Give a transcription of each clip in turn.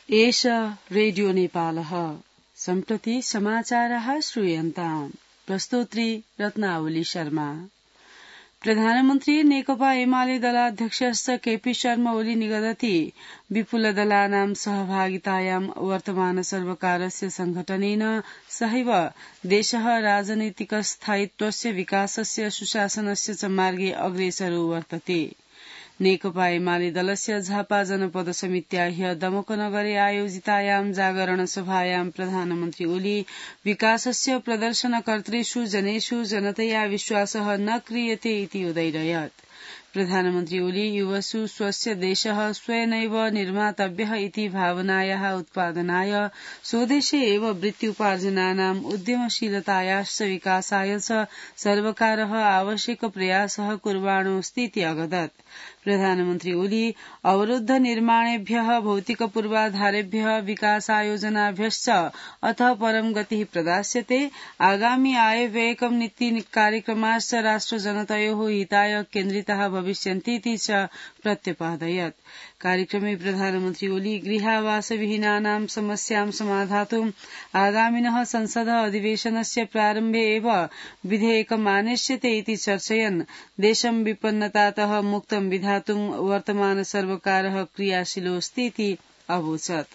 एष रेडियो नेपालः सम्प्रति समाचारः श्रूयन्ताम् प्रस्तोत्री रत्नावली शर्मा। प्रधानमन्त्री नेकपा एमाले दलाध्यक्षस्य केपी शर्मा ओली निगदति विपुलदलानां सहभागितायां वर्तमान सर्वकारस्य संघटनेन सहैव देशः राजनैतिकस्थायित्वस्य विकासस्य सुशासनस्य च मार्गे अग्रेसरो वर्तते। नेकपा एमाले दलस्य झापा जनपद समित्या ह्य दमकनगरे आयोजितायां जागरण सभायां प्रधानमन्त्री ओली विकासस्य प्रदर्शनकर्तृषु जनेषु जनतया विश्वासः न क्रियते इति उदैरयत्। प्रधानमन्त्री ओली युवसु स्वस्य देशः स्वयनैव निर्मातव्यः इति भावनायाः उत्पादनाय स्वदेशे एव वृत्त्युपार्जनानाम् उद्यमशीलतायाश्च विकासाय च सर्वकारः आवश्यक प्रयासः कुर्वाणोऽस्तीति अगदत्। प्रधानमन्त्री ओली अवरुद्ध निर्माणेभ्यः भौतिक पूर्वाधारेभ्यः विकासायोजनाभ्यश्च अतः परं गतिः प्रदास्यते। आगामि आय व्ययकं नीति कार्यक्रमाश्च राष्ट्रजनतयोः हिताय केन्द्रिताः भविष्यन्तीति च प्रत्यपादयत्। कार्यक्रमे प्रधानमन्त्री ओली गृहावासविहीनानां समस्यां समाधातुं आगामिनः संसद अधिवेशनस्य प्रारम्भे एव विधेयकम् आनेष्यते इति चर्चयन् देशं विपन्नतातः मुक्तं विधातुं वर्तमान सर्वकारः क्रियाशीलोऽस्तीति अवोचत्।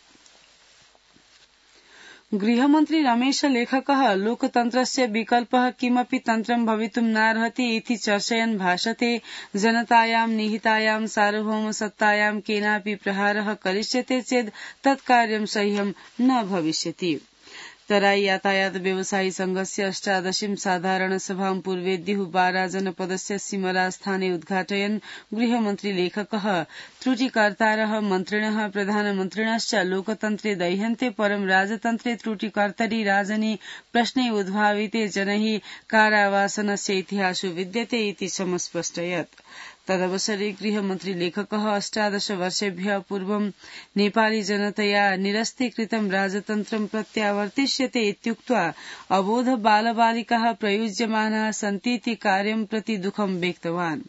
गृहमन्त्री रमेश लेखकः लोकतन्त्रस्य विकल्पः किमपि तन्त्रं भवितुं नार्हति इति चर्चयन् भाषते जनतायां निहितायां सार्वभौमसत्तायां केनापि प्रहारः करिष्यते चेत् तत्कार्यं सह्यं न भविष्यति। तराई यातायात व्यवसायी संघस्य 18वीं साधारण सभां पूर्वेद्युः बारा जनपदस्य सिमरास्थाने उद्घाटयन् गृहमन्त्री लेखकः त्रुटिकर्तारः मन्त्रिणः प्रधानमन्त्रिणश्च लोकतन्त्रे दह्यन्ते परं राजतन्त्रे त्रुटिकर्तरि राजनि प्रश्ने उद्भाविते जनैः कारावासनस्य इतिहासो विद्यते इति समस्पष्टयत्। तदवसरे गृहमन्त्री लेखकः 18 वर्षेभ्यः पूर्वं नेपाली जनतया निरस्तीकृतं राजतन्त्रं प्रत्यावर्तिष्यते इत्युक्त्वा अबोध बालबालिकाः प्रयुज्यमानाः सन्तीति कार्यं प्रति दुःखं व्यक्तवान्।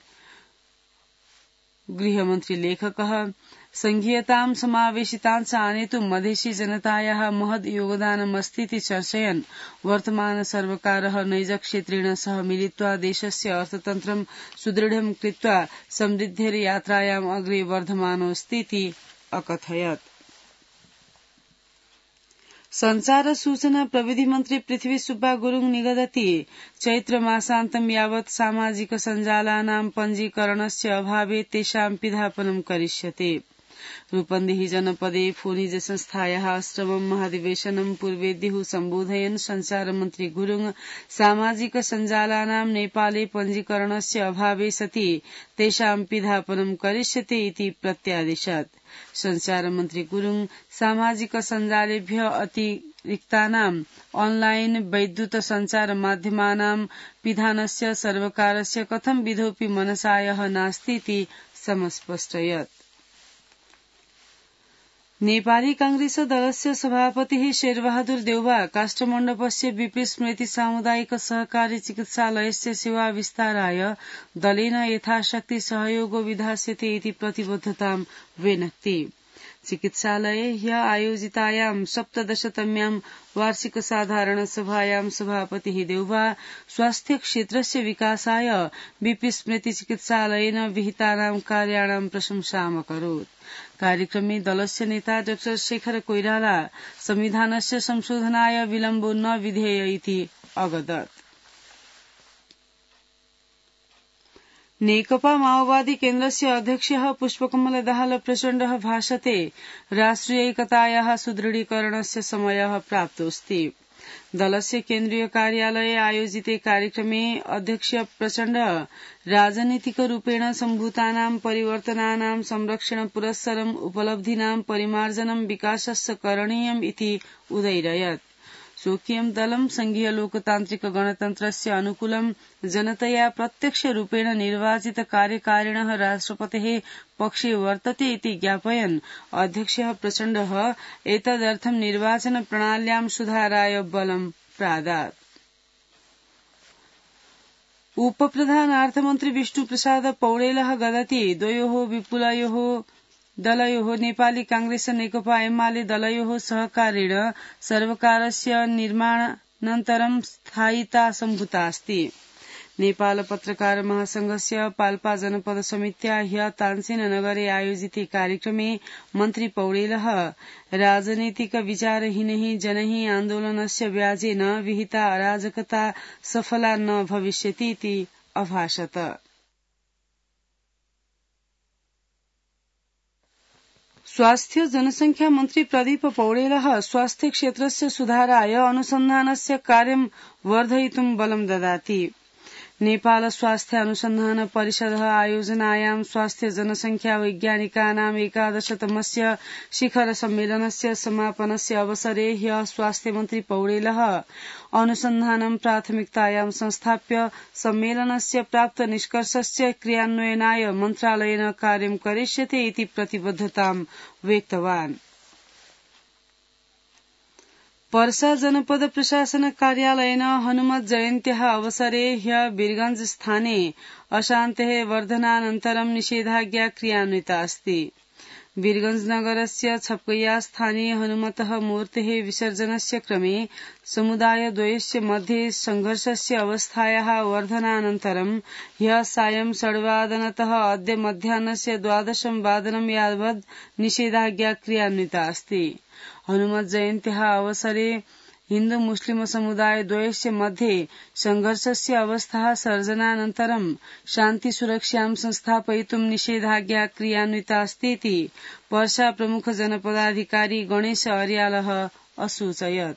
गृहमन्त्री लेखकः संघीयतां समावेशिताञ्च आनेतुं मधेसी जनतायाः महद् योगदानमस्तीति चर्चयन् वर्तमान सर्वकारः नैजक्षेत्रेण सह मिलित्वा देशस्य अर्थतन्त्रं सुदृढं कृत्वा समृद्धेर्यात्रायाम् अग्रे वर्धमानोऽस्तीति अकथयत्। संचार सूचना प्रविधि मन्त्री पृथ्वी सुब्बा गुरुङ निगदति चैत्र मासान्तं यावत् सामाजिक सञ्जालानां पञ्जीकरणस्य अभावे तेषां पिधापनं करिष्यते। रूपन्देही जनपदे फोनिज संस्थायाः अष्टमं महाधिवेशनं पूर्वेद्युः सम्बोधयन् संचारमन्त्री गुरुङ सामाजिक सञ्जालानां नेपाले पञ्जीकरणस्य अभावे सति तेषां पिधापनं करिष्यते इति प्रत्यादिशत्। संचारमन्त्री गुरुङ सामाजिक सञ्जालेभ्यः अतिरिक्तानां ऑनलाइन वैद्युत संचार माध्यमानां पिधानस्य सर्वकारस्य कथं विधोऽपि मनसायः नास्तीति समस्पष्टयत्। नेपाली कांग्रेस दलस्य सभापतिः शेरबहादुर देउवा काष्ठमण्डपस्य बीपी स्मृति सामुदायिक सहकारी चिकित्सालयस्य सेवा विस्ताराय दलेन यथाशक्ति सहयोगो विधास्यते इति प्रतिबद्धतां व्यनक्ति। चिकित्सालये ह्य आयोजितायां 17तम्यां वार्षिक साधारण सभायां सभापतिः देउवा स्वास्थ्य क्षेत्रस्य विकासाय बीपी स्मृति चिकित्सालयेन विहितानां कार्याणां प्रशंसाम् अकरोत्। कार्यक्रमे दलस्य नेता डाक्टर शेखर कोइराला संविधानस्य संशोधनाय विलम्बो न विधेय इति अगदत्। नेकपा माओवादी केन्द्रस्य अध्यक्षः पुष्पकमल दाहाल प्रचण्डः भाषते राष्ट्रियैकतायाः सुदृढीकरणस्य समयः प्राप्तोऽस्ति। दलस्य केन्द्रीय कार्यालये आयोजिते कार्यक्रमे अध्यक्ष प्रचण्ड राजनीतिकरूपेण सम्भूतानां परिवर्तनानां संरक्षण पुरस्सरम् उपलब्धीनां परिमार्जनं विकासस्य करणीयम् इति उदैरयत्। स्वकीयं दलं संघीय लोकतान्त्रिक गणतन्त्रस्य अनुकूलं जनतया प्रत्यक्ष रूपेण निर्वाचित कार्यकारिणः राष्ट्रपतेः पक्षे वर्तते इति ज्ञापयन् अध्यक्षः प्रचण्डः एतदर्थं निर्वाचन प्रणाल्यां सुधाराय बलं प्रादात्। उपप्रधान अर्थमन्त्री विष्णुप्रसाद पौडेलः गदति द्वयोः विपुलयोः दलयोः नेपाली कांग्रेस नेकपा एमाले दलयोः सहकारेण सर्वकारस्य निर्माणानन्तरं स्थायिता सम्भूता अस्ति। नेपाल पत्रकार महासंघस्य पाल्पा जनपद समित्या ह्य तानसेन नगरे आयोजिते कार्यक्रमे मन्त्री पौडेलः राजनैतिक विचारहीनैः जनैः आन्दोलनस्य व्याजेन विहिता अराजकता सफला न भविष्यति इति अभाषत। स्वास्थ्य जनसंख्या मन्त्री प्रदीप पौडेलः स्वास्थ्य क्षेत्रस्य सुधाराय अनुसन्धानस्य कार्यं वर्धयितुं बलं ददाति। नेपाल स्वास्थ्य अनुसन्धान परिषदः आयोजनायां स्वास्थ्य जनसंख्या वैज्ञानिकानाम् 11तमस्य शिखर सम्मेलनस्य समापनस्य अवसरे ह्यः स्वास्थ्य मन्त्री पौडेलः अनुसन्धानं प्राथमिकतायां संस्थाप्य सम्मेलनस्य प्राप्त निष्कर्षस्य क्रियान्वयनाय मन्त्रालयेन कार्यं करिष्यते इति प्रतिबद्धतां व्यक्तवान्। पर्सा जनपद प्रशासन कार्यालयेन हनुमत जयन्त्याः अवसरे ह्यः वीरगंज स्थाने अशान्तेः वर्धनानन्तरं निषेधाज्ञा क्रियान्विता अस्ति। वीरगंज नगरस्य छपकैया स्थाने हनुमतः मूर्तेः विसर्जनस्य क्रमे समुदायद्वयस्य मध्ये संघर्षस्य अवस्थायाः वर्धनानन्तरं ह्यः सायं 6:30तः अद्य मध्याह्नस्य 12:00 यावत् निषेधाज्ञा क्रियान्विता अस्ति। हनुमत जयन्त्याः अवसरे हिन्दू मुस्लिम समुदाय द्वयस्य मध्ये संघर्षस्य अवस्थाः सर्जनानन्तरं शान्ति सुरक्षां संस्थापयितुं निषेधाज्ञा क्रियान्विता अस्ति इति पर्सा प्रमुख जनपदाधिकारी गणेश अर्यालः असूचयत्।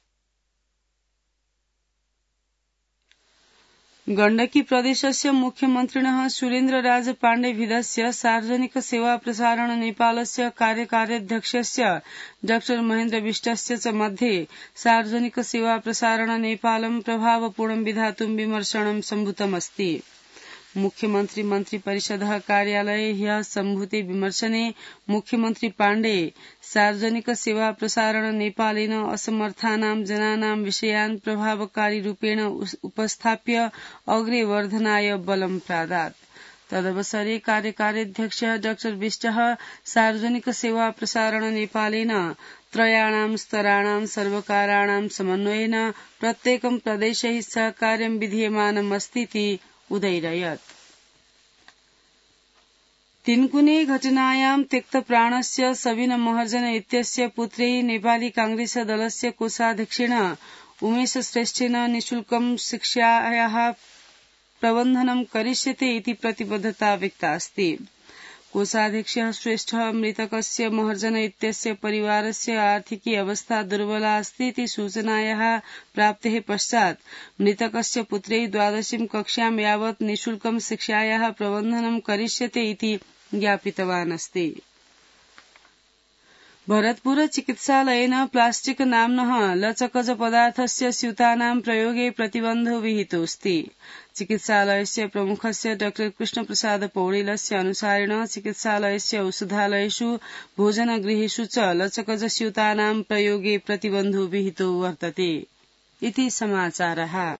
गण्डकी प्रदेशस्य मुख्यमन्त्रिणः सुरेन्द्रराज पाण्डेभिधस्य सार्वजनिक सेवा प्रसारण नेपालस्य कार्यकार्याध्यक्षस्य डॉ महेन्द्र विष्टस्य च मध्ये सार्वजनिक सेवा प्रसारण नेपालं प्रभावपूर्णं विधातुं विमर्शनं सम्भूतमस्ति। मुख्यमन्त्री मन्त्री परिषदः कार्यालये ह्यः सम्भूते विमर्शने मुख्यमन्त्री पाण्डे सार्वजनिक सेवा प्रसारण नेपालेन असमर्थानां जनानां विषयान् प्रभावकारी रूपेण उपस्थाप्य अग्रे वर्धनाय बलं प्रादात्। तदवसरे कार्यकार्याध्यक्षः डॉ विष्टः सार्वजनिक सेवा प्रसारण नेपालेन त्रयाणां स्तराणां सर्वकाराणां समन्वयेन प्रत्येकं प्रदेशैः सहकार्यं विधीयमानमस्ति इति उदैरयत्। तिनकुने घटनायां त्यक्तप्राणस्य सबिन महर्जन इत्यस्य पुत्रैः नेपाली कांग्रेस दलस्य कोषाध्यक्षेण उमेश श्रेष्ठेन निःशुल्कं शिक्षायाः प्रबन्धनं करिष्यते इति प्रतिबद्धता व्यक्ता अस्ति। कोषाध्यक्षः श्रेष्ठः मृतकस्य महर्जन इत्यस्य परिवारस्य आर्थिकी अवस्था दुर्बला अस्ति इति सूचनायाः प्राप्तेः पश्चात् मृतकस्य पुत्रैः 12वीं कक्षां यावत् निःशुल्कं शिक्षायाः प्रबन्धनं करिष्यते इति ज्ञापितवान् अस्ति। भरतपुर चिकित्सालयेन प्लास्टिक नाम्नः लचकज पदार्थस्य स्यूतानां प्रयोगे प्रतिबन्धो विहितोऽस्ति। चिकित्सालयस्य प्रमुखस्य डॉ कृष्णप्रसाद पौडेलस्य अनुसारेण चिकित्सालयस्य औषधालयेषु भोजनगृहेषु च लचकज स्यूतानां प्रयोगे प्रतिबन्धो विहितो वर्तते इति समाचारः।